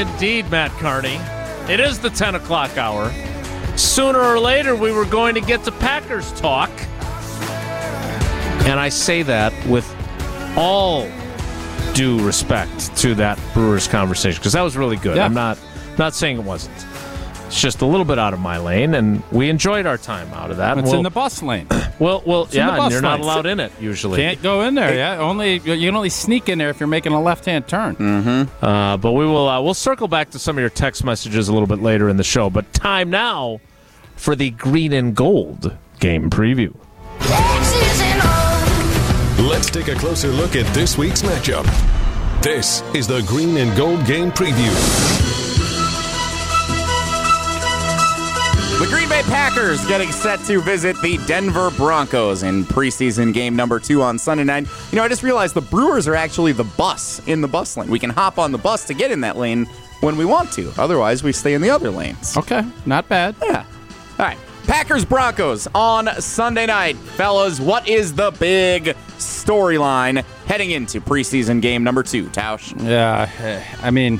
indeed, Matt Carney. It is the 10 o'clock hour. Sooner or later, we were going to get to Packers talk. And I say that with all due respect to that Brewers conversation, because that was really good. Yeah. I'm not saying it wasn't. It's just a little bit out of my lane, and we enjoyed our time out of that. It's in the bus lane. Well, yeah, and you're not lane. allowed in it usually. Can't go in there. You can only sneak in there if you're making a left-hand turn. But we will we'll circle back to some of your text messages a little bit later in the show. But time now for the Green and Gold game preview. Let's take a closer look at this week's matchup. This is the Green and Gold game preview. The Green Bay Packers getting set to visit the Denver Broncos in preseason game number 2 on Sunday night. You know, I just realized the Brewers are actually the bus in the bus lane. We can hop on the bus to get in that lane when we want to. Otherwise, we stay in the other lanes. Okay, not bad. Yeah. All right. Packers Broncos on Sunday night. Fellas, what is the big storyline heading into preseason game number 2, Tausch? Yeah, I mean,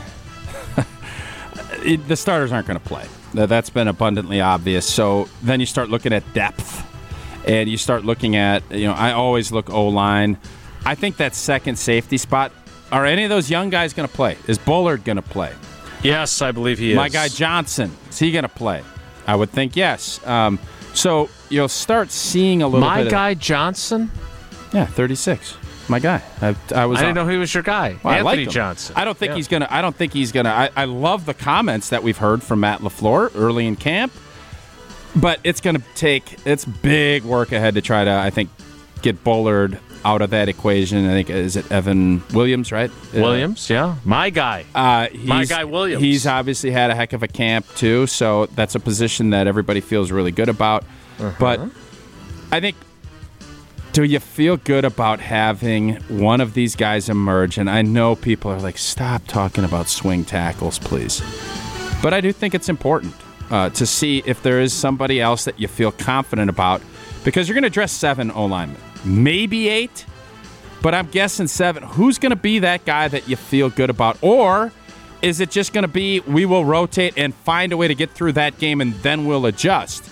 the starters aren't going to play. That's been abundantly obvious. So then you start looking at depth, and you start looking at, I always look O-line. I think that second safety spot, are any of those young guys going to play? Is Bullard going to play? Yes, I believe he is. My guy Johnson, is he going to play? I would think yes. So you'll start seeing a little bit of... My guy Johnson? Yeah, 36. My guy. I didn't know he was your guy. Well, Anthony Johnson. I don't think he's gonna. I love the comments that we've heard from Matt LaFleur early in camp, but it's big work ahead to try to, I think, get Bullard out of that equation. I think, is it Evan Williams, right? Williams, yeah. My guy. My guy Williams. He's obviously had a heck of a camp too, so that's a position that everybody feels really good about. But I think, do you feel good about having one of these guys emerge? And I know people are like, stop talking about swing tackles, please. But I do think it's important to see if there is somebody else that you feel confident about, because you're going to dress 7 O-linemen, maybe 8, but I'm guessing 7. Who's going to be that guy that you feel good about? Or is it just going to be, we will rotate and find a way to get through that game and then we'll adjust?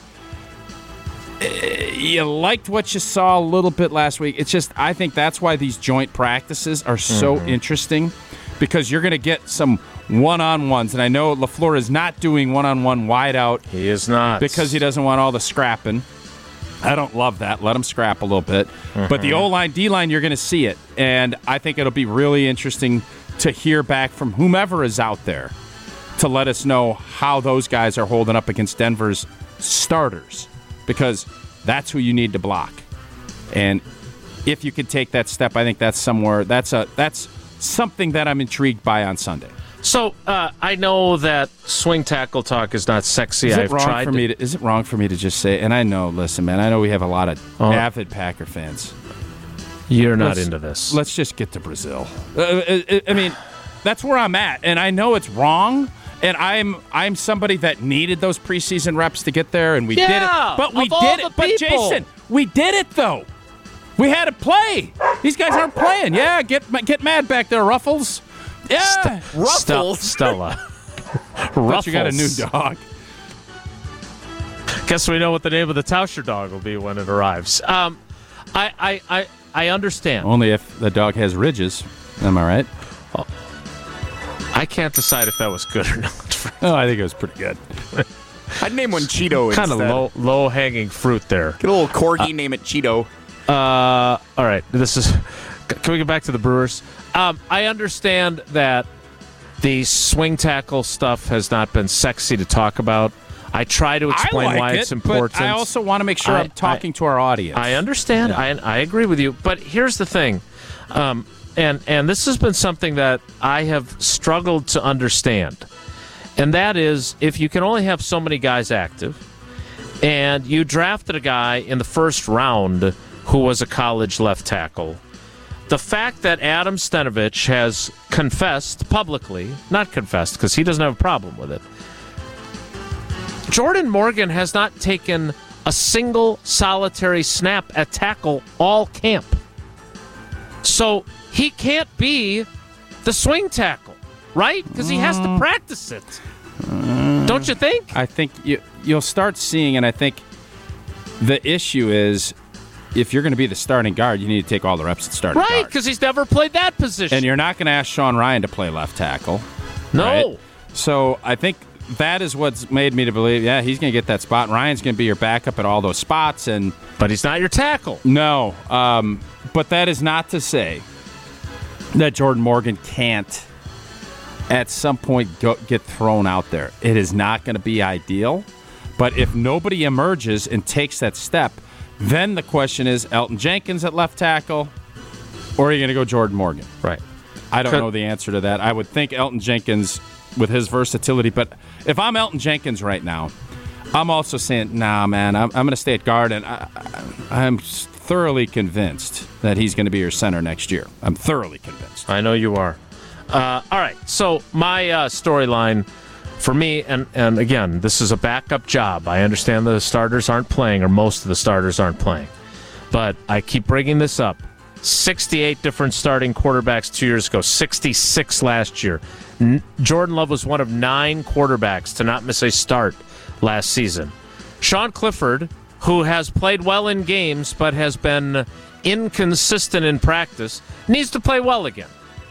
You liked what you saw a little bit last week. It's just, I think that's why these joint practices are so interesting, because you're going to get some one-on-ones. And I know LaFleur is not doing one-on-one wideout. He is not. Because he doesn't want all the scrapping. I don't love that. Let him scrap a little bit. But the O-line, D-line, you're going to see it. And I think it'll be really interesting to hear back from whomever is out there to let us know how those guys are holding up against Denver's starters, because that's who you need to block. And if you could take that step, I think that's something that I'm intrigued by on Sunday. So I know that swing tackle talk is not sexy. Is it wrong for me to just say? And I know, listen, man, I know we have a lot of avid Packer fans. You're not into this. Let's just get to Brazil. I mean, that's where I'm at, and I know it's wrong. And I'm somebody that needed those preseason reps to get there, and we did it. But we did it. But Jason, we did it though. We had to play. These guys aren't playing. Yeah, get mad back there, Ruffles. Yeah, Ruffles. Stella. Ruffles. You got a new dog. Guess we know what the name of the Tauscher dog will be when it arrives. I understand. Only if the dog has ridges. Am I right? I can't decide if that was good or not. Oh, I think it was pretty good. I'd name one Cheeto instead. Kind of low-hanging fruit there. Get a little corgi, name it Cheeto. All right. Can we get back to the Brewers? I understand that the swing tackle stuff has not been sexy to talk about. I try to explain why it's important. But I also want to make sure I'm talking to our audience. I understand. Yeah. I agree with you. But here's the thing. And this has been something that I have struggled to understand. And that is, if you can only have so many guys active, and you drafted a guy in the first round who was a college left tackle, the fact that Adam Stenavich has confessed publicly, not confessed because he doesn't have a problem with it, Jordan Morgan has not taken a single solitary snap at tackle all camp. So he can't be the swing tackle. right? Because he has to practice it. Don't you think? I think you'll start seeing, and I think the issue is if you're going to be the starting guard, you need to take all the reps at starting guard. Right, because he's never played that position. And you're not going to ask Sean Ryan to play left tackle. No. Right? So I think that is what's made me to believe, he's going to get that spot. Ryan's going to be your backup at all those spots. But he's not your tackle. No. But that is not to say that Jordan Morgan can't at some point get thrown out there. It is not going to be ideal. But if nobody emerges and takes that step, then the question is Elton Jenkins at left tackle, or are you going to go Jordan Morgan? Right. I don't know the answer to that. I would think Elton Jenkins with his versatility. But if I'm Elton Jenkins right now, I'm also saying, nah, man, I'm going to stay at guard, and I'm thoroughly convinced that he's going to be your center next year. I'm thoroughly convinced. I know you are. All right, so my storyline for me, and again, this is a backup job. I understand the starters aren't playing, or most of the starters aren't playing. But I keep bringing this up. 68 different starting quarterbacks 2 years ago, 66 last year. Jordan Love was one of 9 quarterbacks to not miss a start last season. Sean Clifford, who has played well in games but has been inconsistent in practice, needs to play well again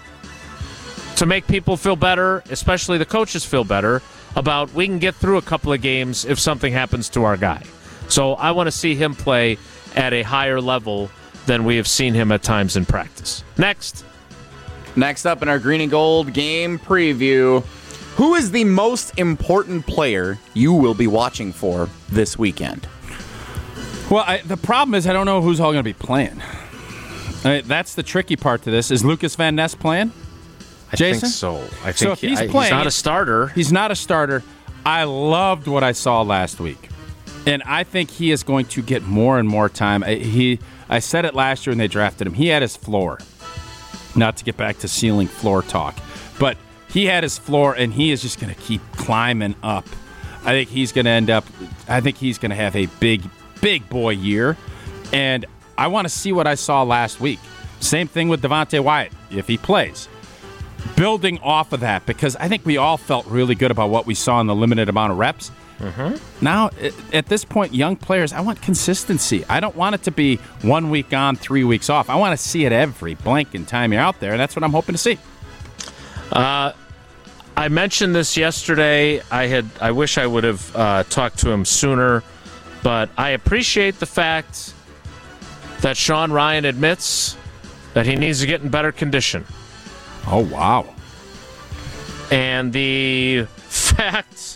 to make people feel better, especially the coaches feel better, about we can get through a couple of games if something happens to our guy. So I want to see him play at a higher level than we have seen him at times in practice. Next up in our Green and Gold game preview, who is the most important player you will be watching for this weekend? Well, the problem is I don't know who's all going to be playing. That's the tricky part to this. Is Lucas Van Ness playing? Jason? I think if he's playing, he's not a starter. He's not a starter. I loved what I saw last week. And I think he is going to get more and more time. I said it last year when they drafted him. He had his floor. Not to get back to ceiling floor talk. But he had his floor, and he is just going to keep climbing up. I think he's going to have a big boy year. And I want to see what I saw last week. Same thing with Devontae Wyatt, if he plays. Building off of that, because I think we all felt really good about what we saw in the limited amount of reps. Mm-hmm. Now, at this point, young players, I want consistency. I don't want it to be 1 week on, 3 weeks off. I want to see it every blanking time you're out there, and that's what I'm hoping to see. I mentioned this yesterday. I wish I would have talked to him sooner, but I appreciate the fact that Sean Ryan admits that he needs to get in better condition. Oh, wow. And the fact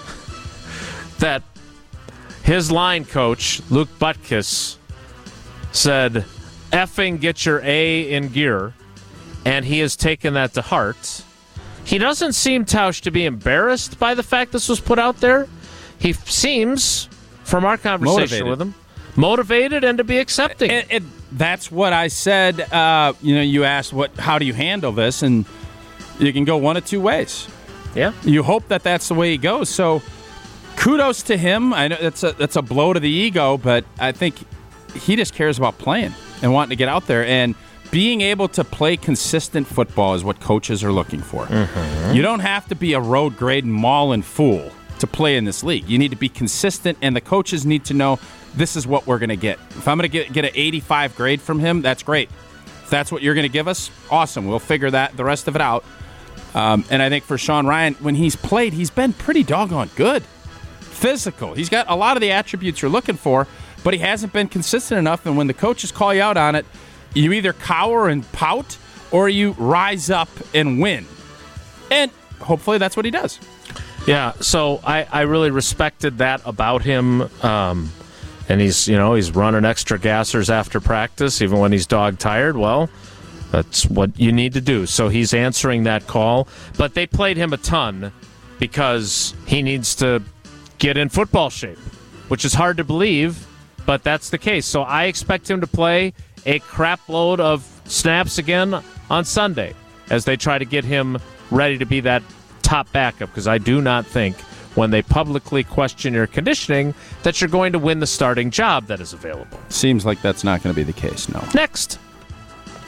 that his line coach, Luke Butkus, said, effing get your A in gear, and he has taken that to heart. He doesn't seem, Tausch, to be embarrassed by the fact this was put out there. He seems, from our conversation with him, motivated and to be accepting. And that's what I said. You asked, how do you handle this? And you can go one of two ways. Yeah. You hope that that's the way he goes. So kudos to him. I know that's a blow to the ego, but I think he just cares about playing and wanting to get out there. And being able to play consistent football is what coaches are looking for. Mm-hmm. You don't have to be a road grade mauling fool to play in this league. You need to be consistent, and the coaches need to know this is what we're going to get. If I'm going to get an 85 grade from him, that's great. If that's what you're going to give us, awesome. We'll figure the rest of it out. And I think for Sean Ryan, when he's played, he's been pretty doggone good. Physical. He's got a lot of the attributes you're looking for, but he hasn't been consistent enough. And when the coaches call you out on it, you either cower and pout or you rise up and win. And hopefully that's what he does. Yeah, so I really respected that about him. And he's running extra gassers after practice, even when he's dog tired. Well, that's what you need to do. So he's answering that call. But they played him a ton because he needs to get in football shape, which is hard to believe, but that's the case. So I expect him to play a crap load of snaps again on Sunday as they try to get him ready to be that top backup, because I do not think when they publicly question your conditioning that you're going to win the starting job that is available. Seems like that's not going to be the case, no. Next.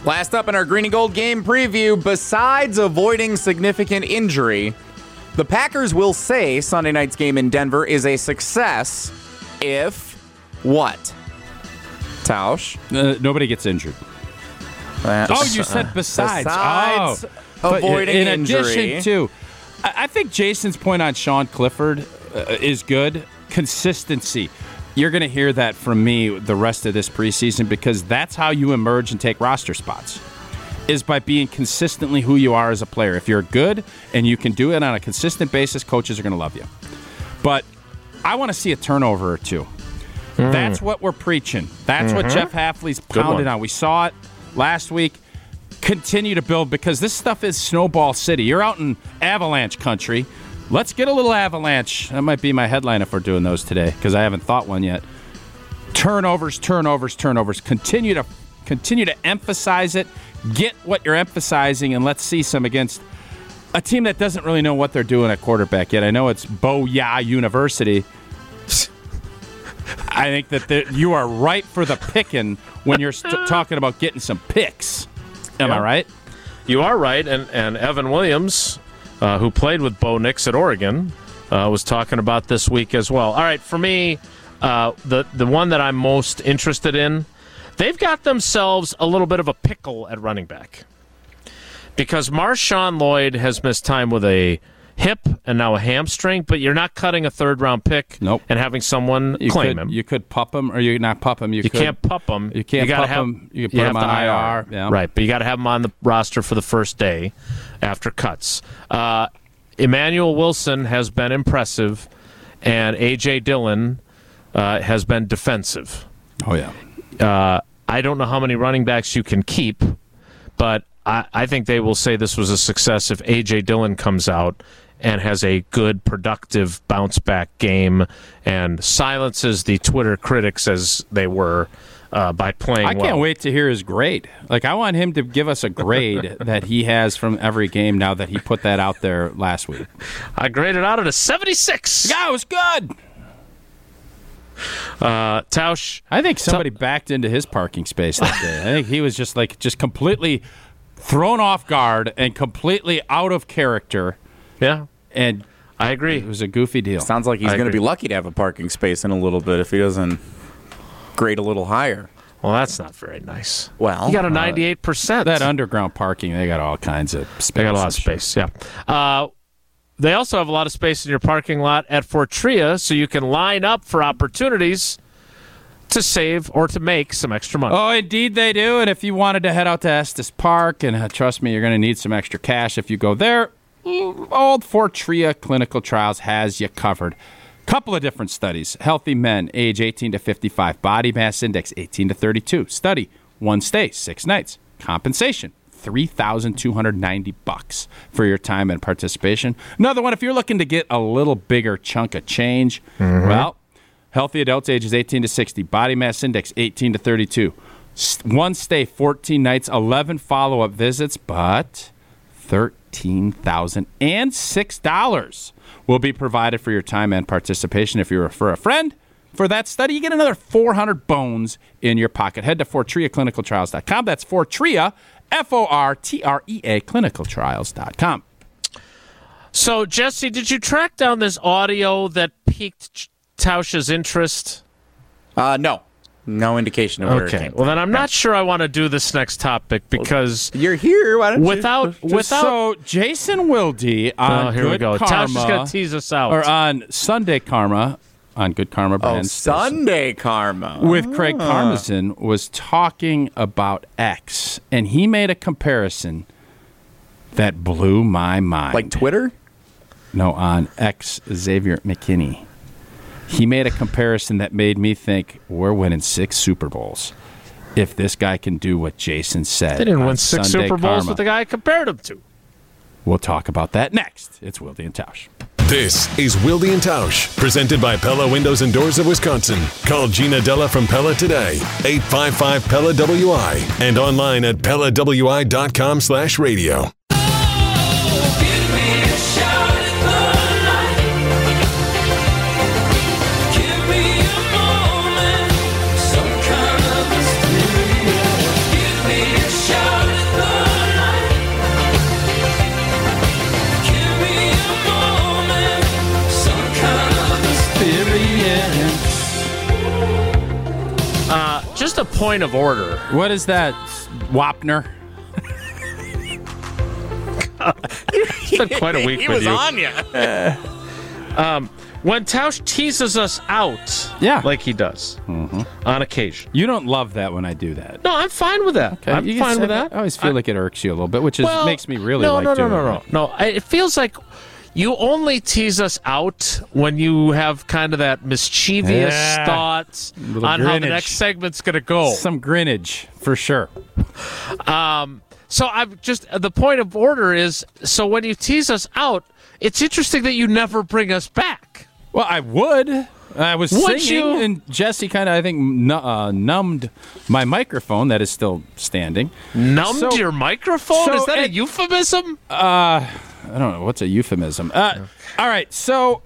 Last up in our Green and Gold game preview, besides avoiding significant injury, the Packers will say Sunday night's game in Denver is a success if what? Tausch? Nobody gets injured. You said besides. Avoiding in injury. addition to, I think Jason's point on Sean Clifford is good. Consistency. You're going to hear that from me the rest of this preseason because that's how you emerge and take roster spots, is by being consistently who you are as a player. If you're good and you can do it on a consistent basis, coaches are going to love you. But I want to see a turnover or two. That's what we're preaching. That's what Jeff Hafley's pounded on. We saw it last week. Continue to build because this stuff is snowball city. You're out in avalanche country. Let's get a little avalanche. That might be my headline if we're doing those today because I haven't thought one yet. Turnovers. Continue to emphasize it. Get what you're emphasizing, and let's see some against a team that doesn't really know what they're doing at quarterback yet. I know it's Booyah University. I think that you are ripe for the picking when you're talking about getting some picks. Am I right? You are right, and Evan Williams, who played with Bo Nix at Oregon, was talking about this week as well. All right, for me, the one that I'm most interested in, they've got themselves a little bit of a pickle at running back because Marshawn Lloyd has missed time with a hip and now a hamstring, but you're not cutting a third-round pick and having someone claim him. You could pup him, or you not pup him. You can't pup him. You can't pup him. You can put him on IR. Yeah. Right, but you got to have him on the roster for the first day after cuts. Emmanuel Wilson has been impressive, and A.J. Dillon has been defensive. Oh, yeah. I don't know how many running backs you can keep, but I think they will say this was a success if A.J. Dillon comes out and has a good, productive bounce-back game and silences the Twitter critics as they were by playing well. I can't wait to hear his grade. I want him to give us a grade that he has from every game now that he put that out there last week. I graded out at a 76. Yeah, it was good. Tausch. I think somebody backed into his parking space that day. I think he was just completely thrown off guard and completely out of character. Yeah. And I agree. It was a goofy deal. Sounds like he's going to be lucky to have a parking space in a little bit if he doesn't grade a little higher. Well, that's not very nice. Well, you got a 98%. That underground parking, they got all kinds of space. They got a lot of space, yeah. They also have a lot of space in your parking lot at Fortria, so you can line up for opportunities to save or to make some extra money. Oh, indeed they do. And if you wanted to head out to Estes Park, and trust me, you're going to need some extra cash if you go there, old Fortria Clinical Trials has you covered. Couple of different studies. Healthy men, age 18 to 55. Body mass index, 18 to 32. Study, 1 stay, 6 nights. Compensation, $3,290 for your time and participation. Another one, if you're looking to get a little bigger chunk of change, well, healthy adults ages 18 to 60. Body mass index, 18 to 32. 1 stay, 14 nights, 11 follow-up visits, but $13,006 will be provided for your time and participation. If you refer a friend for that study, you get another 400 bones in your pocket. Head to FortriaClinicalTrials.com. That's Fortria, Fortrea, clinicaltrials.com. So, Jesse, did you track down this audio that piqued Tausch's interest? No. No indication of where it came Okay. Well, then I'm not sure I want to do this next topic because you're here. Why don't without So Jason Wilde on here Good we go. Karma, Tausch is going to tease us out. or on Sunday Karma on Good Karma Brand Sunday Karma with Craig Karmazin was talking about X, and he made a comparison that blew my mind. like Twitter. No, on X, Xavier McKinney. He made a comparison that made me think we're winning 6 Super Bowls if this guy can do what Jason said. They didn't on win 6 Sunday Super Bowls Karma. with the guy I compared him to. We'll talk about that next. It's Wilde and Tausch. This is Wilde and Tausch, presented by Pella Windows and Doors of Wisconsin. Call Gina Della from Pella today, 855-PELLA-WI, and online at PellaWI.com/radio. Some kind of mystery. Give me a shot. just a point of order. What is that, Wapner? It's been quite a week He with was you. on you. When Tausch teases us out, Yeah. like he does on occasion. You don't love that when I do that. No, I'm fine with that. Okay, I'm you fine can with say that. I always feel like it irks you a little bit, which makes me really no, like doing it. No. It feels like you only tease us out when you have kind of that mischievous thoughts Little on how the grinnage. next segment's going to go. Some grinnage, for sure. So I'm just the point of order is so when you tease us out, it's interesting that you never bring us back. Well, I would. I was Would singing, you? and Jesse kind of, I think, numbed my microphone that is still standing. Numbed So- your microphone? Is that a and- euphemism? I don't know. What's a euphemism? All right. So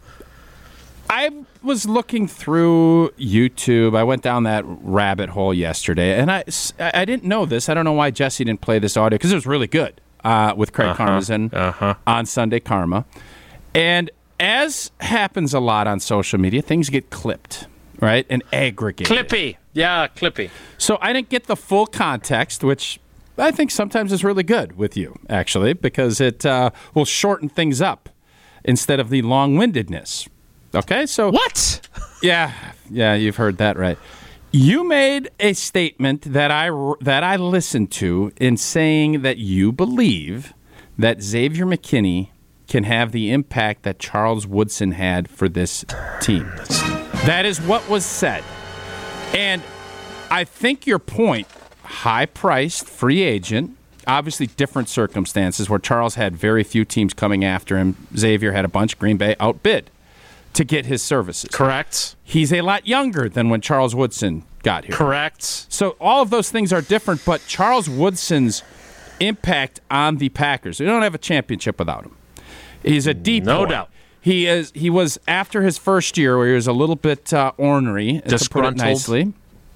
I was looking through YouTube. I went down that rabbit hole yesterday, and I didn't know this. I don't know why Jesse didn't play this audio because it was really good with Craig Karmazin on Sunday Karma. And as happens a lot on social media, things get clipped, right, and aggregated. Clippy. Yeah, Clippy. So I didn't get the full context, which I think sometimes is really good with you, actually, because it will shorten things up instead of the long-windedness. Okay, so What? yeah, you've heard that right. You made a statement that I listened to in saying that you believe that Xavier McKinney can have the impact that Charles Woodson had for this team. That is what was said. And I think your point, high-priced, free agent, obviously different circumstances where Charles had very few teams coming after him. Xavier had a bunch. Green Bay outbid to get his services. Correct. He's a lot younger than when Charles Woodson got here. Correct. So all of those things are different, but Charles Woodson's impact on the Packers, we don't have a championship without him. He's a deep No boy. doubt. He was after his first year where he was a little bit ornery, to put it Disgruntled. nicely.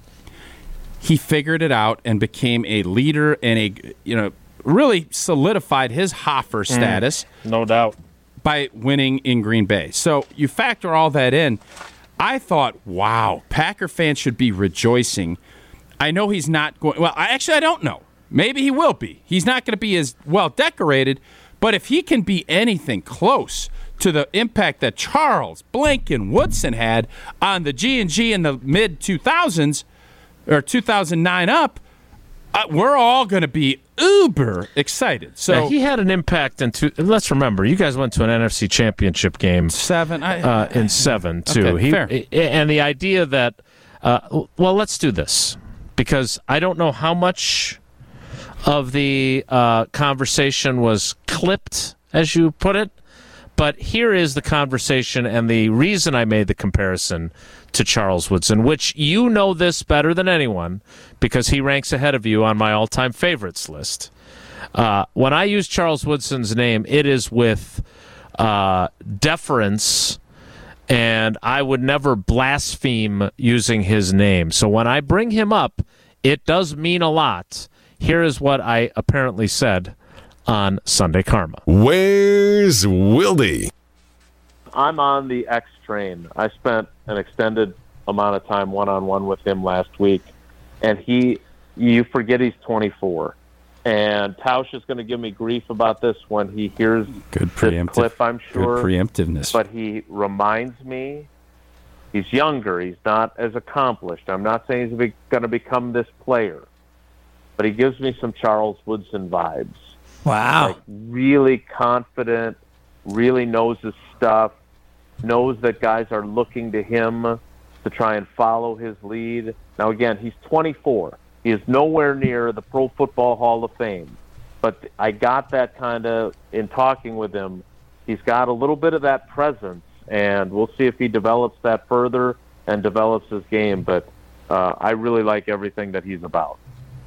He figured it out and became a leader and really solidified his Hoffer status No doubt. by winning in Green Bay. So you factor all that in. I thought, wow, Packer fans should be rejoicing. I know he's not going. Well, I don't know. Maybe he will be. He's not going to be as well decorated, but if he can be anything close to the impact that Charles Blanken Woodson had on the G&G in the mid 2000s or 2009 up, we're all going to be uber excited. So Yeah, he had an impact let's remember, you guys went to an NFC Championship game in 7 too. Okay, fair. And the idea that, well, let's do this because I don't know how much of the conversation was clipped, as you put it, but here is the conversation and the reason I made the comparison to Charles Woodson, which you know this better than anyone because he ranks ahead of you on my all-time favorites list. When I use Charles Woodson's name, it is with deference, and I would never blaspheme using his name. So when I bring him up, it does mean a lot. Here is what I apparently said on Sunday Karma. Where's Wildy? I'm on the X train. I spent an extended amount of time one-on-one with him last week, and you forget he's 24. And Tausch is going to give me grief about this when he hears good this clip, I'm sure. Good preemptiveness. But he reminds me he's younger. He's not as accomplished. I'm not saying he's going to become this player, but he gives me some Charles Woodson vibes. Wow. Like really confident, really knows his stuff, knows that guys are looking to him to try and follow his lead. Now, again, he's 24. He is nowhere near the Pro Football Hall of Fame. But I got that kind of, in talking with him, he's got a little bit of that presence, and we'll see if he develops that further and develops his game. But I really like everything that he's about.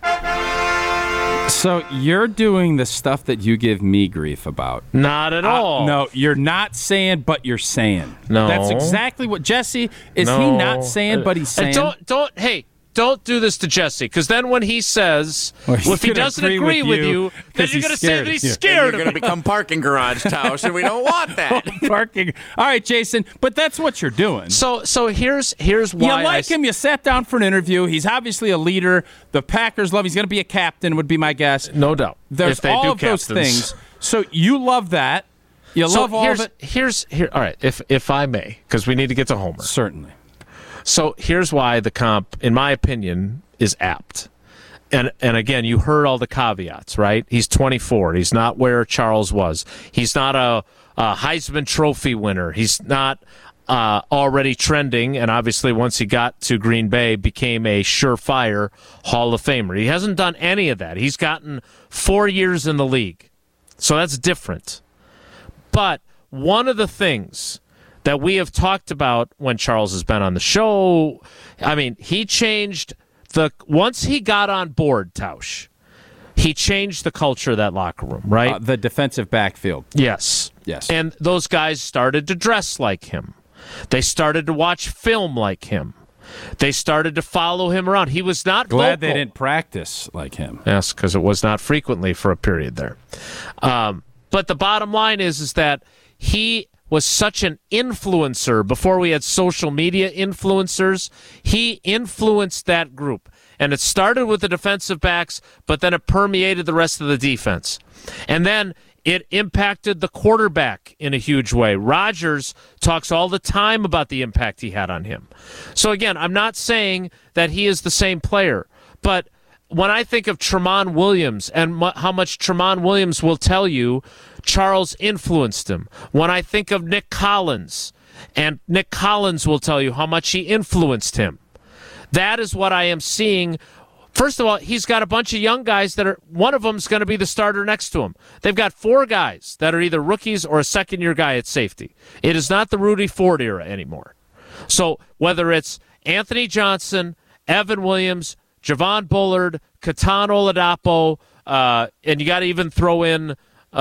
So you're doing the stuff that you give me grief about. Not at all. No, you're not saying, but you're saying. No. That's exactly what Jesse is. He not saying, but he's saying. Don't. Hey, don't do this to Jesse, because then when he says, if he doesn't agree with you, then you're going to say that he's scared of You're going to become parking garage, Tausch, and we don't want that. Parking. All right, Jason, but that's what you're doing. So here's why you like him. You sat down for an interview. He's obviously a leader. The Packers love. He's going to be a captain, would be my guess. No doubt. There's if they all do of captains. those things. So you love that. You love all of it. All right, if I may, because we need to get to Homer. Certainly. So here's why the comp, in my opinion, is apt. And again, you heard all the caveats, right? He's 24. He's not where Charles was. He's not a Heisman Trophy winner. He's not already trending, and obviously once he got to Green Bay, became a surefire Hall of Famer. He hasn't done any of that. He's gotten 4 years in the league. So that's different. But one of the things that we have talked about when Charles has been on the show, I mean, he changed once he got on board, Tausch, he changed the culture of that locker room, right? The defensive backfield. Yes. And those guys started to dress like him. They started to watch film like him. They started to follow him around. He was not glad vocal. They didn't practice like him. Yes, because it was not frequently for a period there. But the bottom line is that he was such an influencer before we had social media influencers. He influenced that group. And it started with the defensive backs, but then it permeated the rest of the defense. And then it impacted the quarterback in a huge way. Rodgers talks all the time about the impact he had on him. So again, I'm not saying that he is the same player, but when I think of Tramon Williams and how much Tramon Williams will tell you Charles influenced him. When I think of Nick Collins, and Nick Collins will tell you how much he influenced him. That is what I am seeing. First of all, he's got a bunch of young guys one of them's going to be the starter next to him. They've got 4 guys that are either rookies or a second-year guy at safety. It is not the Rudy Ford era anymore. So whether it's Anthony Johnson, Evan Williams, Javon Bullard, Katan Oladapo, and you got to even throw in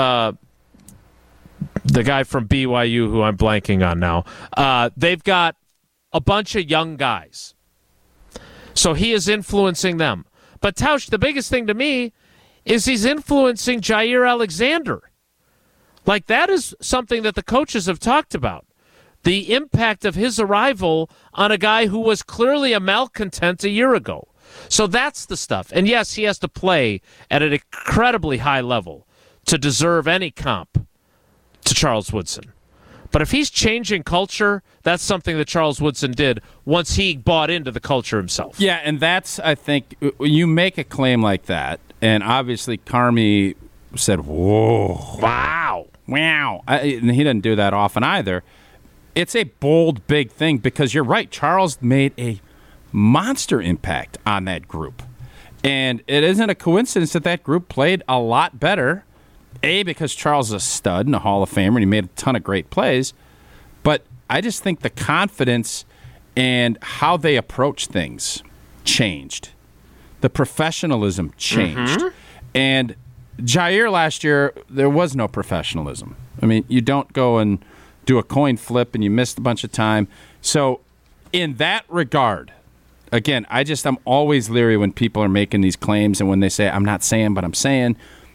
the guy from BYU who I'm blanking on now. They've got a bunch of young guys. So he is influencing them. But Tausch, the biggest thing to me is he's influencing Jair Alexander. Like, that is something that the coaches have talked about. The impact of his arrival on a guy who was clearly a malcontent a year ago. So that's the stuff. And yes, he has to play at an incredibly high level to deserve any comp to Charles Woodson. But if he's changing culture, that's something that Charles Woodson did once he bought into the culture himself. Yeah, and that's, I think, you make a claim like that, and obviously Carmi said, whoa. Wow. Wow. And he didn't do that often either. It's a bold, big thing because you're right. Charles made a monster impact on that group. And it isn't a coincidence that group played a lot better. A, because Charles is a stud and a Hall of Famer, and he made a ton of great plays. But I just think the confidence and how they approach things changed. The professionalism changed. Mm-hmm. And Jair last year, there was no professionalism. I mean, you don't go and do a coin flip and you missed a bunch of time. So in that regard, again, I'm always leery when people are making these claims and when they say, I'm not saying, but I'm saying.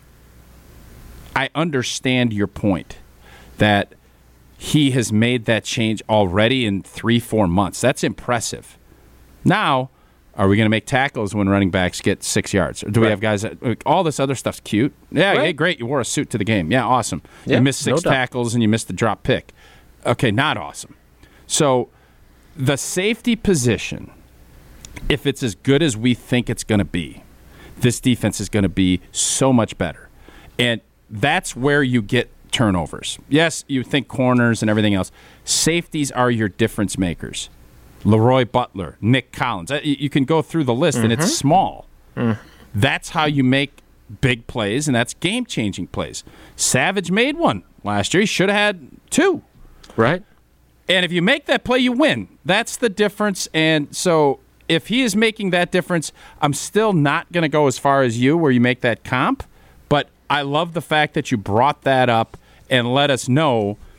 I understand your point that he has made that change already in 3-4 months. That's impressive. Now, are we going to make tackles when running backs get 6 yards? Or do we have guys that all this other stuff's cute? Yeah, right. Hey, great. You wore a suit to the game. Yeah, awesome. You missed 6 tackles and you missed the drop pick. Okay, not awesome. So the safety position, if it's as good as we think it's going to be, this defense is going to be so much better. And that's where you get turnovers. Yes, you think corners and everything else. Safeties are your difference makers. Leroy Butler, Nick Collins. You can go through the list, and it's small. That's how you make big plays, and that's game-changing plays. Savage made one last year. He should have had 2. Right. And if you make that play, you win. That's the difference. And so if he is making that difference, I'm still not going to go as far as you where you make that comp, but I love the fact that you brought that up and let us know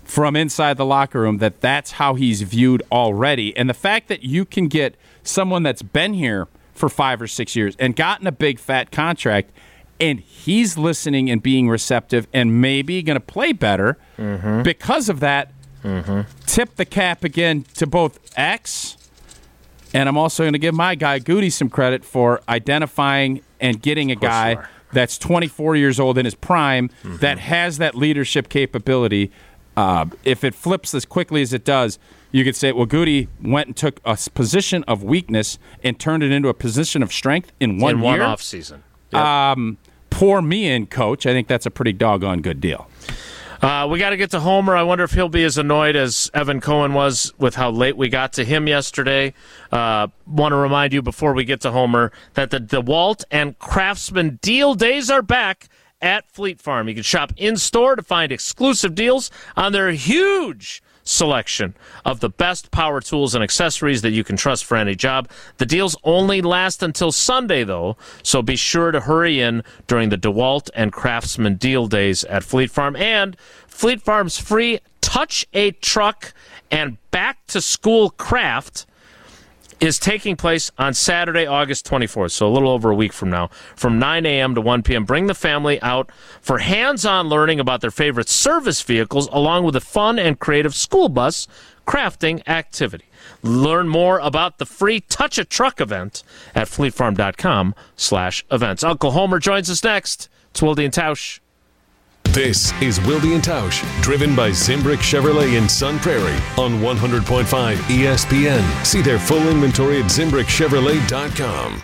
from inside the locker room that that's how he's viewed already. And the fact that you can get someone that's been here for 5 or 6 years and gotten a big fat contract, and he's listening and being receptive and maybe going to play better because of that, tip the cap again to both X. And I'm also going to give my guy Goody some credit for identifying and getting a guy that's 24 years old in his prime that has that leadership capability. If it flips as quickly as it does, you could say, well, Goody went and took a position of weakness and turned it into a position of strength in one year. In one off season. Yep. Pour me in, coach. I think that's a pretty doggone good deal. We got to get to Homer. I wonder if he'll be as annoyed as Evan Cohen was with how late we got to him yesterday. Want to remind you before we get to Homer that the DeWalt and Craftsman deal days are back at Fleet Farm. You can shop in-store to find exclusive deals on their huge selection of the best power tools and accessories that you can trust for any job. The deals only last until Sunday, though, so be sure to hurry in during the DeWalt and Craftsman deal days at Fleet Farm. And Fleet Farm's free Touch a Truck and back-to-school craft is taking place on Saturday, August 24th, so a little over a week from now, from 9 a.m. to 1 p.m. Bring the family out for hands-on learning about their favorite service vehicles, along with a fun and creative school bus crafting activity. Learn more about the free Touch a Truck event at fleetfarm.com/events. Uncle Homer joins us next. It's Wilde and Tausch. This is Wilde and Tausch, driven by Zimbrick Chevrolet in Sun Prairie on 100.5 ESPN. See their full inventory at ZimbrickChevrolet.com.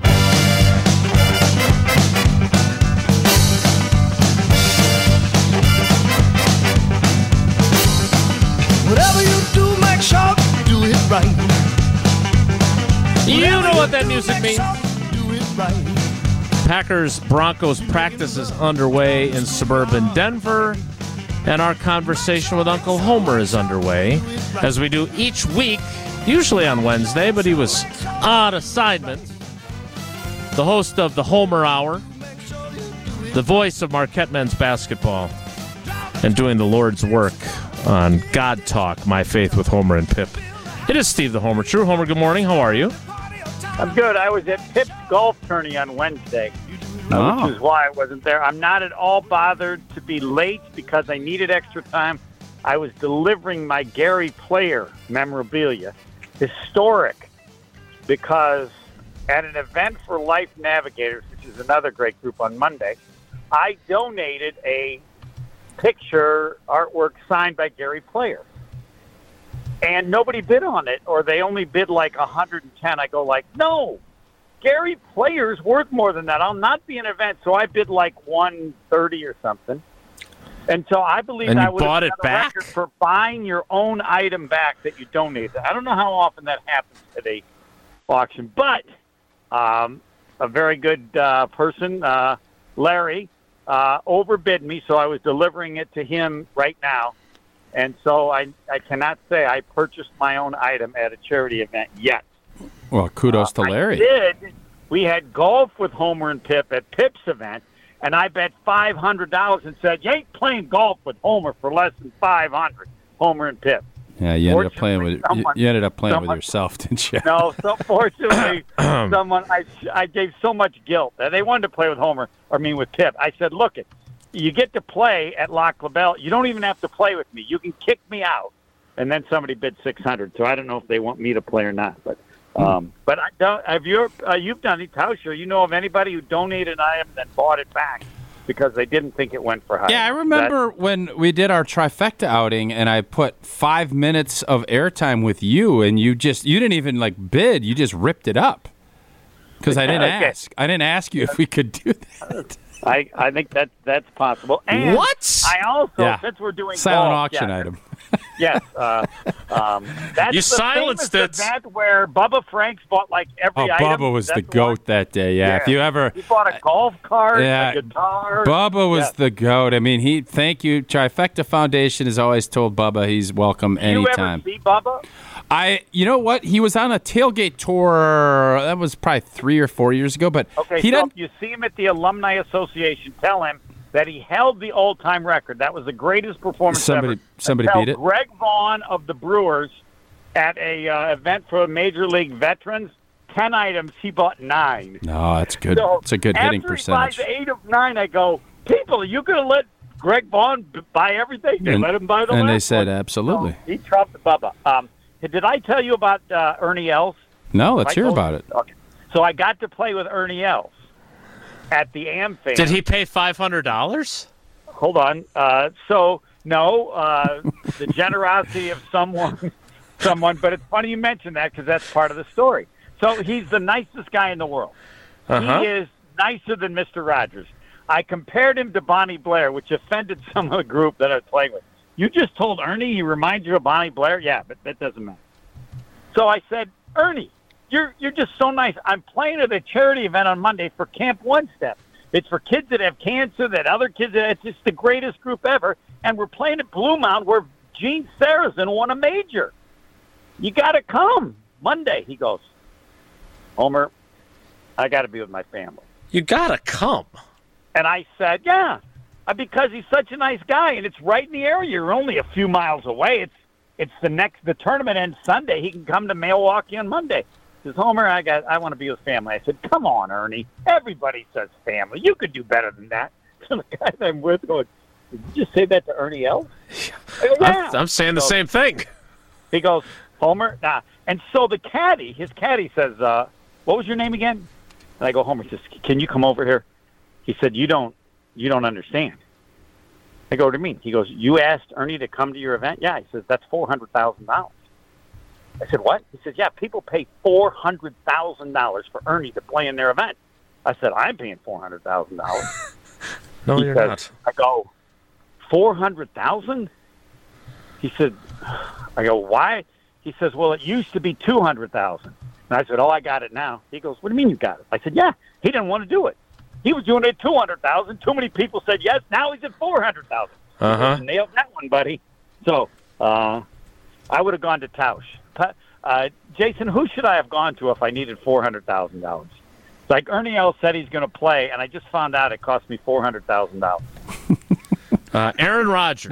Whatever you do, make sure you do it right. You know what that music means. Do it right. Packers-Broncos practice is underway in suburban Denver, and our conversation with Uncle Homer is underway, as we do each week, usually on Wednesday, but he was on assignment. The host of the Homer Hour, the voice of Marquette men's basketball, and doing the Lord's work on God Talk, My Faith with Homer and Pip. It is Steve the Homer True. Homer, good morning. How are you? I'm good. I was at Pip's golf tourney on Wednesday, which is why I wasn't there. I'm not at all bothered to be late because I needed extra time. I was delivering my Gary Player memorabilia, historic, because at an event for Life Navigators, which is another great group on Monday, I donated a picture artwork signed by Gary Player. And nobody bid on it, or they only bid like 110. I go like, no, Gary Player's worth more than that. I'll not be an event. So I bid like 130 or something. And so I believe and I you would bought have it set a back record for buying your own item back that you donated. I don't know how often that happens at a auction, but a very good person, Larry, overbid me, so I was delivering it to him right now. And so I cannot say I purchased my own item at a charity event yet. Well, kudos to Larry. We had golf with Homer and Pip at Pip's event, and I bet $500 and said, you ain't playing golf with Homer for less than $500, Homer and Pip. Yeah, you ended up playing with yourself, didn't you? No, so fortunately, I gave so much guilt. They wanted to play with with Pip. I said, look, you get to play at Lac La Belle. You don't even have to play with me. You can kick me out. And then somebody bid $600. So I don't know if they want me to play or not. But I don't. Have you? You've done it, Tauscher. You know of anybody who donated an item and then bought it back because they didn't think it went for high? Yeah, I remember when we did our trifecta outing, and I put 5 minutes of airtime with you, and you didn't even bid. You just ripped it up because I didn't ask. I didn't ask you if we could do that. I think that's possible. And what? I also, since we're doing silent golf, auction item. Yes. That's you the silenced famous it. event where Bubba Franks bought every item. Bubba was the GOAT that day. Yeah. If you ever, he bought a golf cart, a guitar. Bubba was the GOAT. I mean, thank you. Trifecta Foundation has always told Bubba he's welcome anytime. You ever see Bubba? You know what? He was on a tailgate tour. That was probably 3 or 4 years ago. But okay, he so doesn't. if you see him at the Alumni Association, tell him that he held the all-time record. That was the greatest performance ever. Somebody Until beat it? Greg Vaughn of the Brewers at a event for Major League veterans. 10 items, he bought 9. No, that's good. So It's a good hitting percentage. After he buys 8 of 9, I go, people, are you going to let Greg Vaughn buy everything? They let him buy the And they last said, one. absolutely. So he trumped Bubba. Did I tell you about Ernie Els? No, let's hear about it. Okay. So I got to play with Ernie Els at the AmFam. Did he pay $500? Hold on. The generosity of someone, but it's funny you mention that because that's part of the story. So he's the nicest guy in the world. Uh-huh. He is nicer than Mr. Rogers. I compared him to Bonnie Blair, which offended some of the group that I was playing with. You just told Ernie he reminds you of Bonnie Blair? Yeah, but that doesn't matter. So I said, Ernie, you're just so nice. I'm playing at a charity event on Monday for Camp One Step. It's for kids that have cancer, that other kids, it's just the greatest group ever. And we're playing at Blue Mound where Gene Sarazen won a major. You got to come Monday. He goes, Homer, I got to be with my family. You got to come. And I said, yeah, because he's such a nice guy, and it's right in the area. You're only a few miles away. It's the tournament ends Sunday. He can come to Milwaukee on Monday. He says, Homer, I want to be with family. I said, come on, Ernie. Everybody says family. You could do better than that. So the guy that I'm with going, did you just say that to Ernie Els? I go, yeah. I'm saying the same thing. He goes, Homer, nah. And so his caddy says, what was your name again? And I go, Homer says, can you come over here? He said, you don't understand. I go, what do you mean? He goes, you asked Ernie to come to your event? Yeah. He says, that's $400,000. I said, what? He says, yeah, people pay $400,000 for Ernie to play in their event. I said, I'm paying $400,000. No, you're not. I go, $400,000? He said, I go, why? He says, well, it used to be $200,000. And I said, oh, I got it now. He goes, what do you mean you got it? I said, yeah, he didn't want to do it. He was doing it at $200,000. Too many people said yes. Now he's at $400,000. Uh-huh. Nailed that one, buddy. So I would have gone to Tausch. Jason, who should I have gone to if I needed $400,000? Like Ernie Els said he's going to play, and I just found out it cost me $400,000. Aaron Rodgers.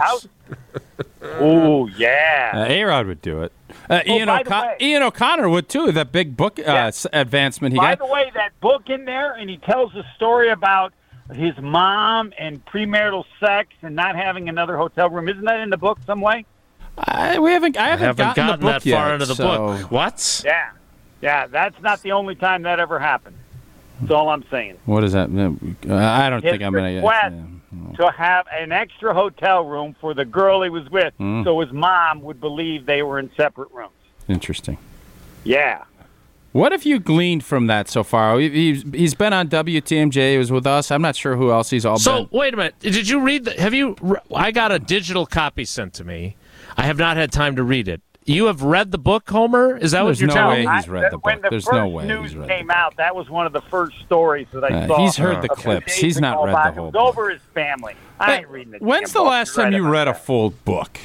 Oh, yeah. A-Rod would do it. Ian O'Connor would, too, that big book advancement he got. By the way, that book in there, and he tells a story about his mom and premarital sex and not having another hotel room. Isn't that in the book some way? I haven't gotten the book that far yet, into the book. What? Yeah, that's not the only time that ever happened. That's all I'm saying. What is that? I don't think I'm going to have an extra hotel room for the girl he was with so his mom would believe they were in separate rooms. Interesting. Yeah. What have you gleaned from that so far? He's been on WTMJ. He was with us. I'm not sure who else he's all been. So, wait a minute. Did you read I got a digital copy sent to me. I have not had time to read it. You have read the book, Homer? Is that what you're telling me? There's no way he's read the book. When the first news came out, that was one of the first stories that I saw. He's heard the clips. He's not read the whole book. It book. was over his family. I ain't reading it. When's the last time you read a full book?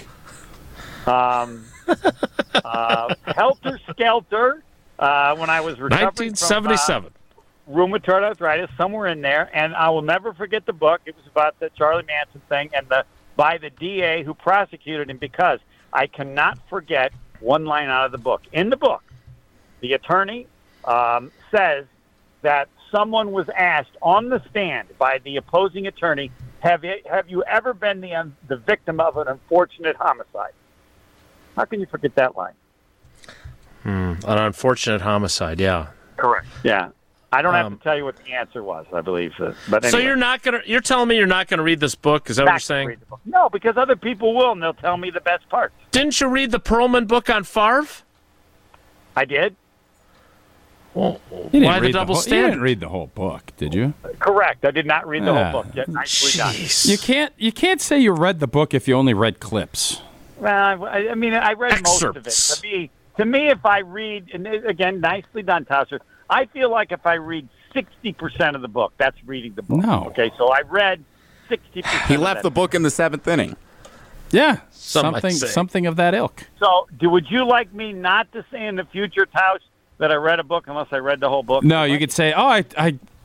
Helter Skelter, when I was recovering 1977. from rheumatoid arthritis, somewhere in there, and I will never forget the book. It was about the Charlie Manson thing and by the DA who prosecuted him, because I cannot forget one line out of the book. In the book, the attorney says that someone was asked on the stand by the opposing attorney, have you ever been the victim of an unfortunate homicide? How can you forget that line? An unfortunate homicide, yeah. Correct. Yeah. I don't have to tell you what the answer was, I believe. But anyway. So you're telling me you're not going to read this book? Is that what you're saying? No, because other people will, and they'll tell me the best parts. Didn't you read the Perlman book on Favre? I did. Well, why the double standard? You didn't read the whole book, did you? Correct. I did not read the whole book yet. Nicely done. You can't say you read the book if you only read clips. Well, I mean, I read Excerpts. most of it. To me, if I read, and again, nicely done, Tosser, I feel like if I read 60% of the book, that's reading the book. No. Okay, so I read 60%. He left the book in the 7th inning. Yeah, something of that ilk. So, would you like me not to say in the future, Tausch, that I read a book unless I read the whole book? No, you could say,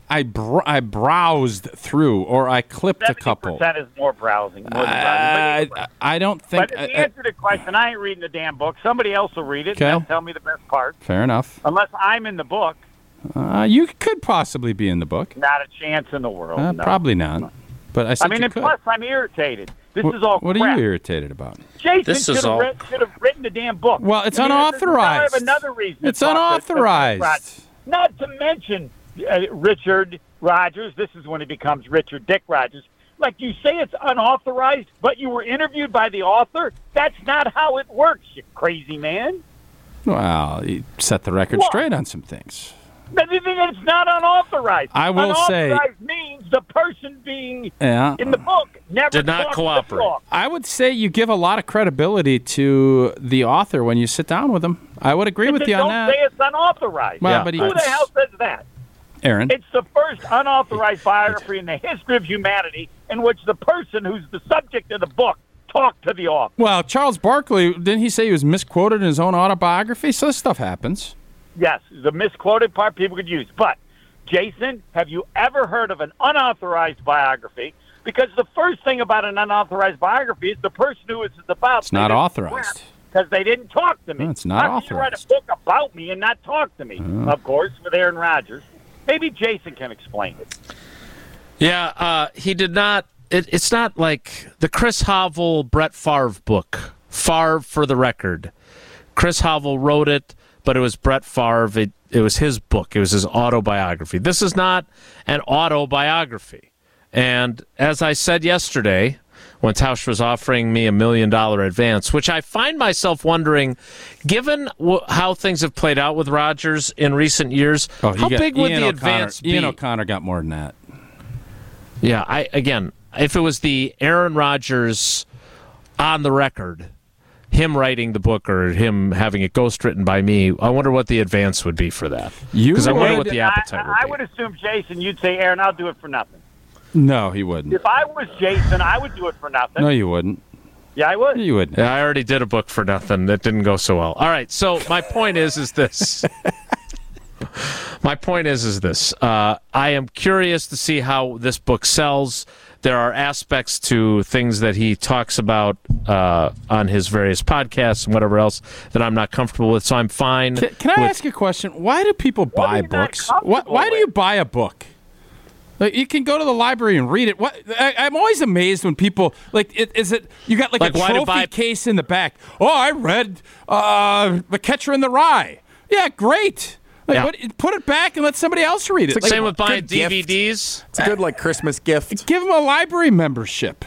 I browsed through, or I clipped a couple. 70% is more browsing. More than browsing. I don't think. But to answer the question, I ain't reading the damn book. Somebody else will read it. Okay. And they'll tell me the best part. Fair enough. Unless I'm in the book. You could possibly be in the book. Not a chance in the world. No. Probably not. But I said I mean, you and could. plus, I'm irritated. This is all What crap. are you irritated about? Jason should have written the damn book. Well, it's I mean, unauthorized. I have another reason. It's unauthorized. Not to mention Richard Rogers. This is when he becomes Richard Dick Rogers. Like you say, it's unauthorized, but you were interviewed by the author. That's not how it works, you crazy man. Well, you set the record straight on some things. But it's not unauthorized. I will say, unauthorized means the person being Yeah. in the book never Did not talked cooperate. the book. I would say you give a lot of credibility to the author when you sit down with him. I would agree with you on Don't say that. it's unauthorized. Well, but Who the hell says that? Aaron. It's the first unauthorized biography in the history of humanity in which the person who's the subject of the book talked to the author. Well, Charles Barkley, didn't he say he was misquoted in his own autobiography? So this stuff happens. Yes, the misquoted part people could use. But, Jason, have you ever heard of an unauthorized biography? Because the first thing about an unauthorized biography is the person who it's about. It's not authorized. Because they didn't talk to me. No, it's not How can you write a authorized. book about me and not talk to me? Of course, with Aaron Rodgers. Maybe Jason can explain it. Yeah, he did not. It's not like the Chris Havel, Brett Favre book. Favre for the record. Chris Havel wrote it, but it was Brett Favre. It was his book. It was his autobiography. This is not an autobiography. And as I said yesterday, when Tausch was offering me $1 million advance, which I find myself wondering, given how things have played out with Rodgers in recent years, how big would the advance be? Ian O'Connor got more than that. Yeah, if it was the Aaron Rodgers on the record, him writing the book or him having it ghostwritten by me, I wonder what the advance would be for that. Because I wonder what the appetite would be. I would assume, Jason, you'd say, Aaron, I'll do it for nothing. No, he wouldn't. If I was Jason, I would do it for nothing. No, you wouldn't. Yeah, I would. You wouldn't. Yeah, I already did a book for nothing. That didn't go so well. All right, so my point is this. My point is this. I am curious to see how this book sells. There are aspects to things that he talks about on his various podcasts and whatever else that I'm not comfortable with, so I'm fine. Can I ask you a question? Why do people buy books? Why do you buy a book? Like, you can go to the library and read it. I'm always amazed when people is it you got like a trophy case in the back. Oh, I read The Catcher in the Rye. Yeah, great. Put it back and let somebody else read it. Same with buying DVDs. It's a good Christmas gift. Give them a library membership.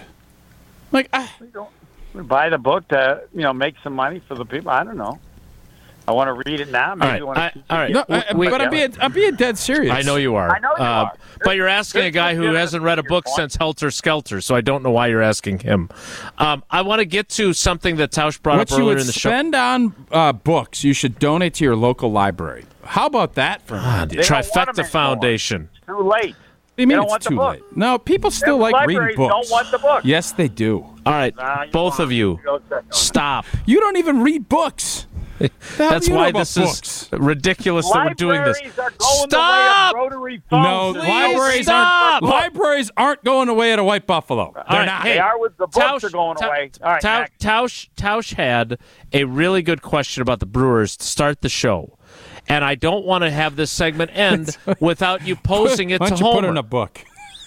Buy the book to make some money for the people. I don't know. I want to read it now. Maybe all right. No, but I'm being dead serious. I know you are. I know you are. But you're asking a guy who hasn't read a book since Helter Skelter, so I don't know why you're asking him. I want to get to something that Tausch brought up earlier in the show. What you would spend on books, you should donate to your local library. How about that for the Trifecta Foundation? It's too late. What do you mean it's too late? No, people still like reading books. Don't want the book. Yes, they do. All right, both of you, stop. You don't even read books. That's why this is ridiculous that we're doing this. Stop! No, libraries aren't going away at a White Buffalo. They're not. They are with the books are going away. All right, Tausch had a really good question about the Brewers to start the show. And I don't want to have this segment end without you posing it to Homer. Why don't you put it in a book?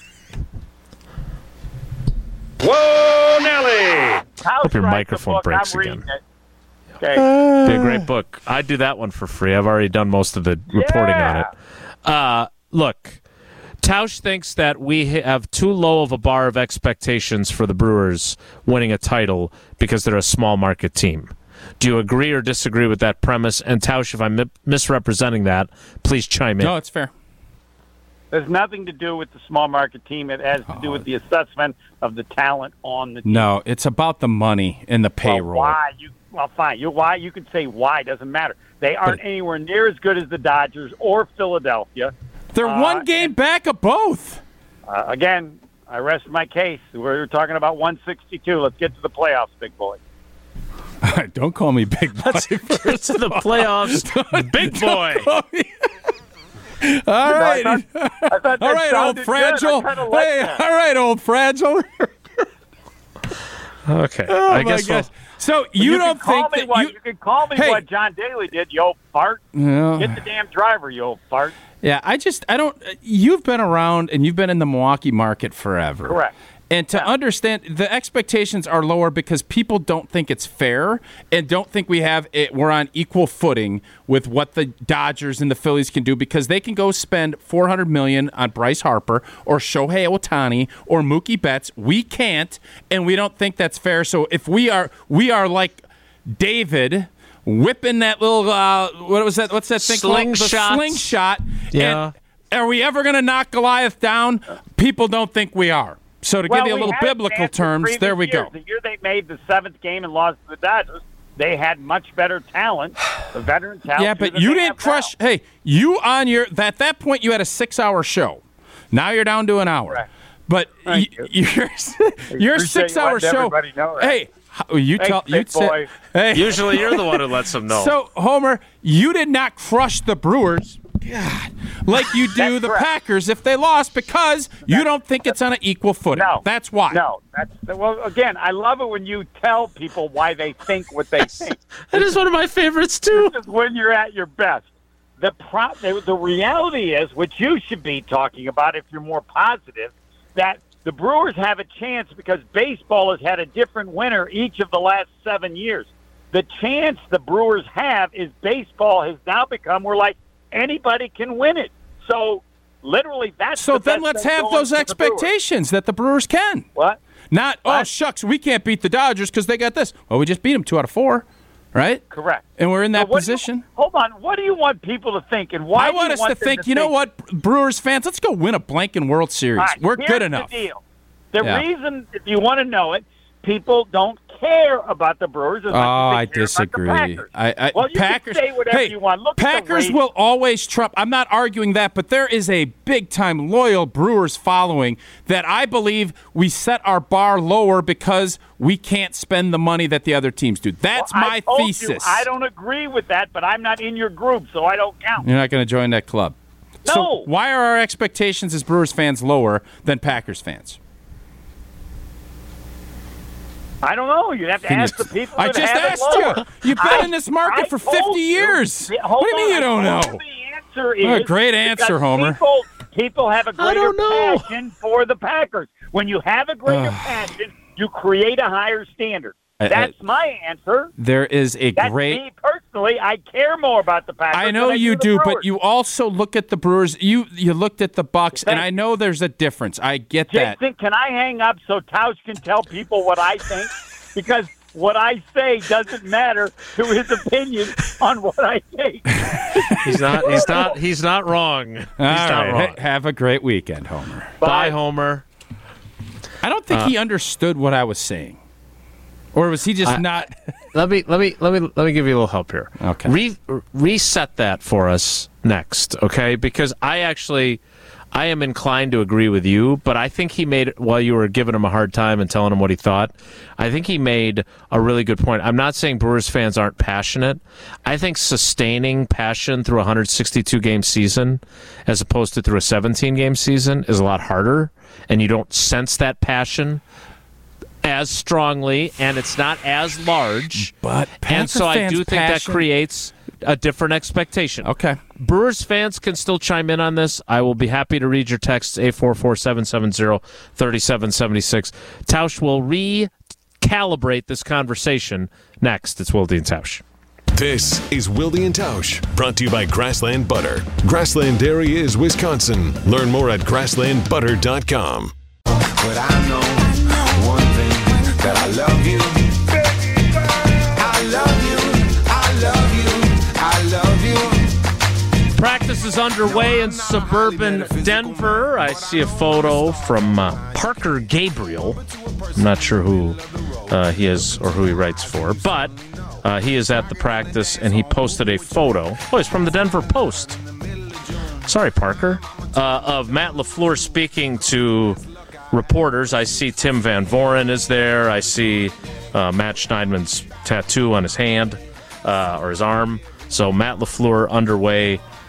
Whoa, Nelly! Hope your microphone breaks again. Okay. Be a great book. I'd do that one for free. I've already done most of the reporting on it. Look, Tausch thinks that we have too low of a bar of expectations for the Brewers winning a title because they're a small market team. Do you agree or disagree with that premise? And Tausch, if I'm misrepresenting that, please chime in. No, it's fair. There's nothing to do with the small market team. It has to do with the assessment of the talent on the team. No, it's about the money and the payroll. Well, fine. You could say why. Doesn't matter. They aren't anywhere near as good as the Dodgers or Philadelphia. They're one game back of both. Again, I rest my case. We're talking about 162. Let's get to the playoffs, big boy. Don't call me big boy. Let's get to the playoffs, big boy. All right. I thought that All right, old sounded fragile. good. I kinda like Hey, that. all right, old fragile. Okay. Oh, I my guess gosh. So you don't think that you can call me Hey. what John Daly did, you old fart. Yeah. Get the damn driver, you old fart. Yeah, I don't. You've been around and you've been in the Milwaukee market forever. Correct. And to understand, the expectations are lower because people don't think it's fair and don't think we're on equal footing with what the Dodgers and the Phillies can do, because they can go spend $400 million on Bryce Harper or Shohei Ohtani or Mookie Betts. We can't, and we don't think that's fair. So if we are like David whipping that little what was that? What's that thing called? The slingshot. Yeah. And are we ever going to knock Goliath down? People don't think we are. So to give you a little biblical terms, there we go. The year they made the 7th game and lost to the Dodgers, they had much better talent, the veteran talent. Yeah, but you didn't crush. Now. Hey, you on your at that point you had a 6-hour show. Now you're down to an hour. Right. But your 6-hour show. Hey, you say. Hey, usually you're the one who lets them know. So Homer, you did not crush the Brewers. God, like you do the Packers if they lost, because you don't think it's on an equal footing. No, that's why. No, well, again, I love it when you tell people why they think what they think. That is one of my favorites too. This is when you're at your best. The reality is, which you should be talking about if you're more positive, that the Brewers have a chance because baseball has had a different winner each of the last 7 years. The chance the Brewers have is baseball has now become, we're like, anybody can win it. So, literally, that's so. Then let's have those expectations that the Brewers can. What? Not, oh, shucks, we can't beat the Dodgers because they got this. Well, we just beat them 2 out of 4, right? Correct. And we're in that position. Hold on. What do you want people to think? And why I want us to think, you know what, Brewers fans, let's go win a blanking World Series. Right, we're good enough. The deal. The reason, if you want to know it, people don't care about the Brewers as much as they I care disagree. About the Packers. Well, you Packers, can say whatever you want. Look Packers at the will always trump. I'm not arguing that, but there is a big-time loyal Brewers following that I believe we set our bar lower because we can't spend the money that the other teams do. That's my thesis. I don't agree with that, but I'm not in your group, so I don't count. You're not going to join that club. No. So why are our expectations as Brewers fans lower than Packers fans? I don't know. You'd have to ask the people. I just asked you. You've been in this market for 50 years. What do you mean you don't know? The answer is a great answer, Homer. People have a greater passion for the Packers. When you have a greater passion, you create a higher standard. That's my answer. There is a That's great. Me personally, I care more about the Packers. I know than you do, Brewers. but you also look at the Brewers. You looked at the Bucks, and I know there's a difference. I get that. Jason, can I hang up so Tausch can tell people what I think? Because what I say doesn't matter to his opinion on what I think. He's not wrong. He's not wrong. Have a great weekend, Homer. Bye, Homer. I don't think he understood what I was saying. Or was he just not? Let me give you a little help here. Okay. Reset that for us next, okay? Because I am inclined to agree with you, but I think he made, while you were giving him a hard time and telling him what he thought, I think he made a really good point. I'm not saying Brewers fans aren't passionate. I think sustaining passion through a 162-game season as opposed to through a 17-game season is a lot harder, and you don't sense that passion as strongly, and it's not as large. But and so I do think that creates a different expectation. Okay. Brewers fans can still chime in on this. I will be happy to read your texts, 844-770-3776. Tausch will recalibrate this conversation next. It's Wilde and Tausch. This is Wilde and Tausch, brought to you by Grassland Butter. Grassland Dairy is Wisconsin. Learn more at grasslandbutter.com. But I know one thing, that I love you. I love you. I love you. I love you. Practice is underway in suburban Denver. I see a photo from Parker Gabriel. I'm not sure who he is or who he writes for, but he is at the practice, and he posted a photo. Oh, he's from the Denver Post. Sorry, Parker. Of Matt LaFleur speaking to reporters. I see Tim Van Voren is there. I see Matt Schneidman's tattoo on his hand or his arm. So Matt LaFleur underway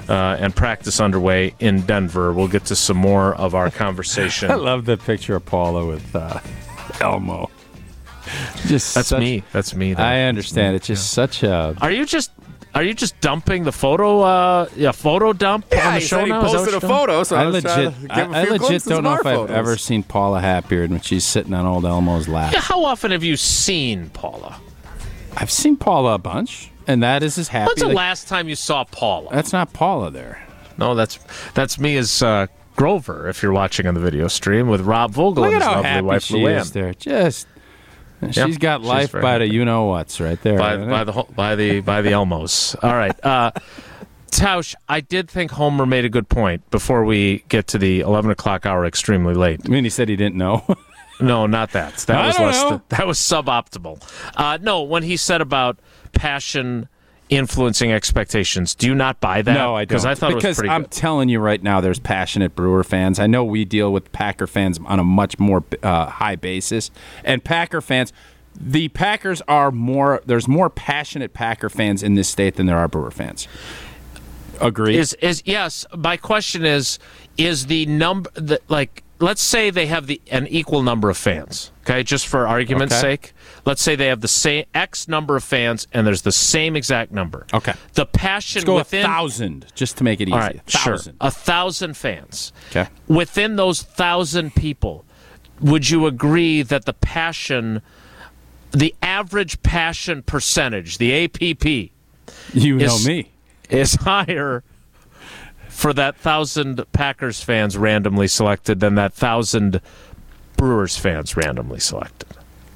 and practice underway in Denver. We'll get to some more of our conversation. I love the picture of Paula with Elmo. That's me. Though. I understand. It's just such a. Are you just dumping the photo? Photo dump on the show said now? He posted a photo, so I legit don't know if I've ever seen Paula happier when she's sitting on old Elmo's lap. Yeah, how often have you seen Paula? I've seen Paula a bunch, and that is as happy. When's the last time you saw Paula? That's not Paula there. No, that's me as Grover. If you're watching on the video stream with Rob Vogel and his lovely wife Luann. There, she's got life by the you know what's right there. By the Elmos. All right, Tausch. I did think Homer made a good point before we get to the 11 o'clock hour. Extremely late. I mean, he said he didn't know. No, not that. That was suboptimal. No, when he said about passion influencing expectations, do you not buy that? No, I don't. Because I thought it was pretty I'm good. telling you right now, there's passionate Brewer fans. I know we deal with Packer fans on a much more high basis, and Packer fans. The Packers are more. There's more passionate Packer fans in this state than there are Brewer fans. Agree? Yes. My question is the number let's say they have an equal number of fans, okay, just for argument's sake. Let's say they have the same X number of fans, and there's the same exact number. Okay. The passion Let's go within 1,000, just to make it easy. All right, 1,000. sure. 1,000 fans. Okay. Within those 1,000 people, would you agree that the average passion percentage, the APP, know me, is higher for that 1,000 Packers fans randomly selected than that 1,000 Brewers fans randomly selected?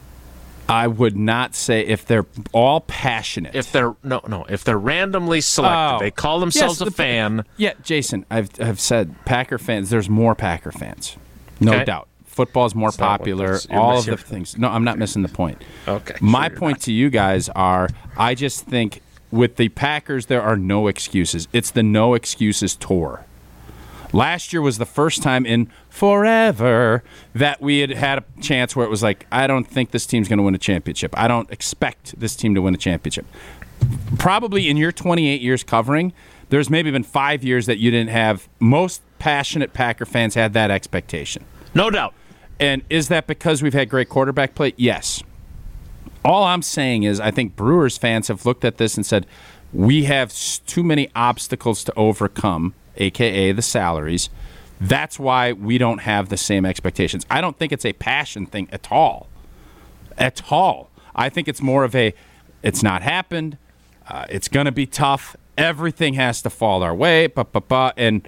I would not say if they're all passionate. If they're randomly selected, they call themselves a fan. Yeah, Jason, I've said Packer fans. There's more Packer fans, no doubt. Football's more popular. All of the things. No, I'm not missing the point. Okay. My point to you guys are, I just think with the Packers there are no excuses. It's the no excuses tour. Last year was the first time in forever that we had a chance where it was like, I don't think this team's going to win a championship. I don't expect this team to win a championship. Probably in your 28 years covering, there's maybe been 5 years that you didn't have. Most passionate Packer fans had that expectation. No doubt. And is that because we've had great quarterback play? Yes. All I'm saying is I think Brewers fans have looked at this and said, we have too many obstacles to overcome, a.k.a. the salaries. That's why we don't have the same expectations. I don't think it's a passion thing at all. At all. I think it's more of it's not happened. It's going to be tough. Everything has to fall our way. And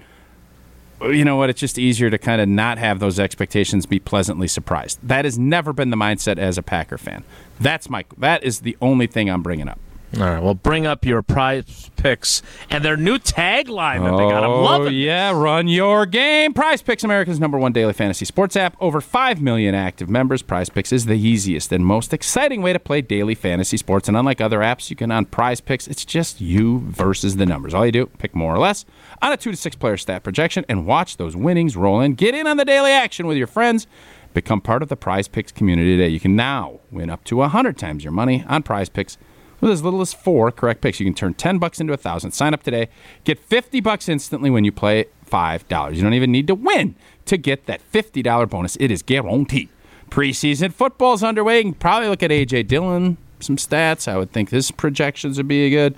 you know what? It's just easier to kind of not have those expectations, be pleasantly surprised. That has never been the mindset as a Packer fan. That is the only thing I'm bringing up. All right, well, bring up your Prize Picks and their new tagline that they got. I'm loving it. Yeah, run your game. Prize Picks, America's #1 daily fantasy sports app. Over 5 million active members. Prize Picks is the easiest and most exciting way to play daily fantasy sports. And unlike other apps, you can on Prize Picks, it's just you versus the numbers. All you do, pick more or less on a 2 to 6 player stat projection and watch those winnings roll in. Get in on the daily action with your friends. Become part of the Prize Picks community today. You can now win up to 100 times your money on Prize Picks. With as little as 4 correct picks, you can turn $10 into $1,000. Sign up today. Get $50 instantly when you play $5. You don't even need to win to get that $50 bonus. It is guaranteed. Preseason football's underway. You can probably look at A.J. Dillon, some stats. I would think his projections would be good.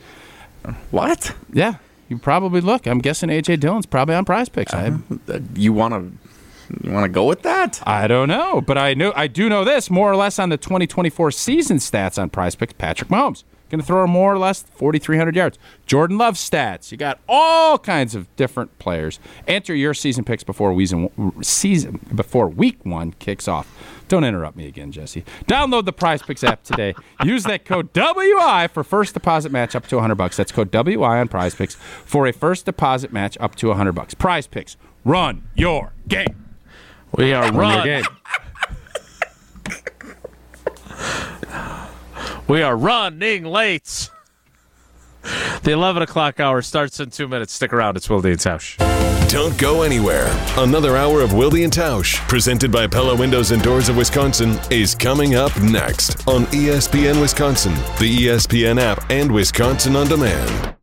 What? Yeah, you probably look. I'm guessing A.J. Dillon's probably on Prize Picks. You want to go with that? I don't know, but I do know this more or less on the 2024 season stats on Prize Picks. Patrick Mahomes going to throw more or less 4,300 yards. Jordan Love stats. You got all kinds of different players. Enter your season picks before week 1 kicks off. Don't interrupt me again, Jesse. Download the Prize Picks app today. Use that code WI for first deposit match up to $100. That's code WI on Prize Picks for a first deposit match up to $100. Prize Picks. Run your game. We are running. We are running late. The 11 o'clock hour starts in 2 minutes. Stick around. It's Wilde and Tausch. Don't go anywhere. Another hour of Wilde and Tausch, presented by Pella Windows and Doors of Wisconsin, is coming up next on ESPN Wisconsin, the ESPN app, and Wisconsin On Demand.